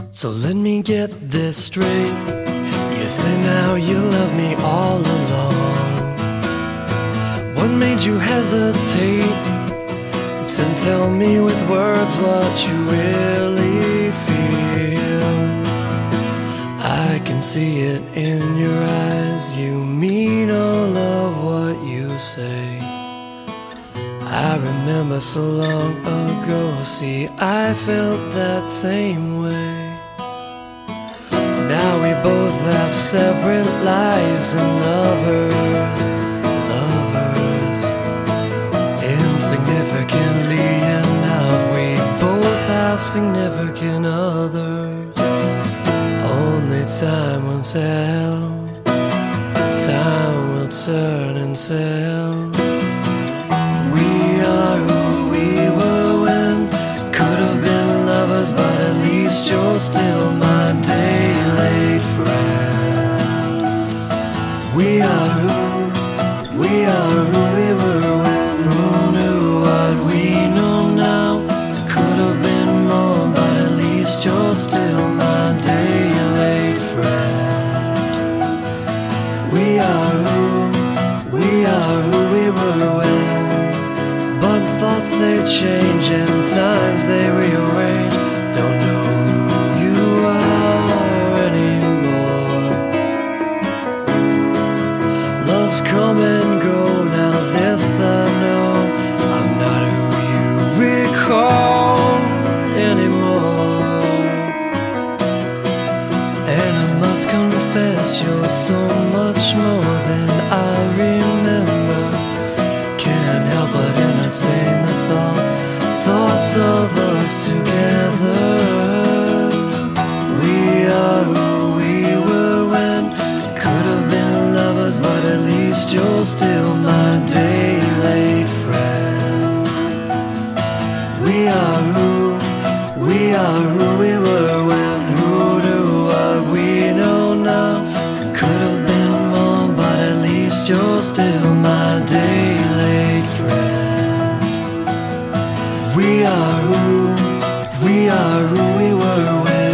So let me get this straight. You say now you love me all along. What made you hesitate to tell me with words what you really feel? I can see it in your eyes. You mean all of what you say. I remember so long ago. See, I felt that same way. Now we both have separate lives and lovers. Insignificantly enough, we both have significant others. Only time will tell. Time will turn and tell. We are who we were when could have been lovers, but at least you're still my day-late friend. We are who we were when who knew what we know now. Could have been more, but at least you're still my day-late friend. We are who we were when, but thoughts they change and times they rearrange. Don't know who you are anymore. Love's come and go, now this I know. I'm not who you recall anymore. And I must confess, you're so much more than I remember. Can't help but entertain the thoughts of us together. We are who we were when could have been lovers, but at least you're still my day-late friend. We are who we were when who knew what we know now. Could have been more, but at least you're still my day-late friend. We are who we were when.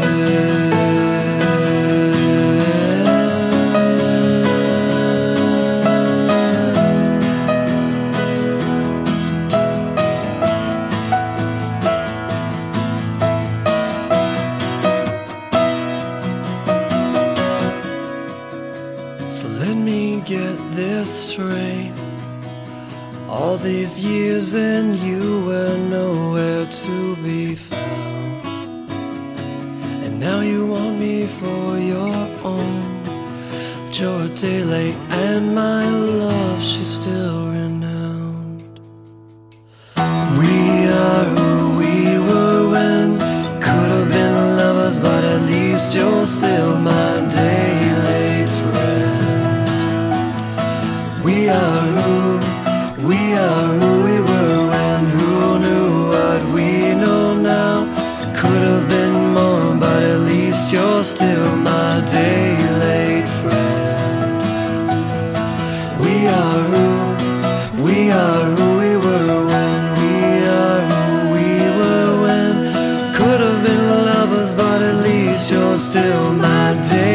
So let me get this straight. All these years and you were nowhere to be found, and now you want me for your own. But you're a day late and my love, she's still renowned. We are who we were when could have been lovers, but at least you're still my day-late friend. We are who we were when who knew what we know now. Could have been more, but at least you're still my day-late friend. We are who we were when we are who we were when could have been lovers, but at least you're still my day.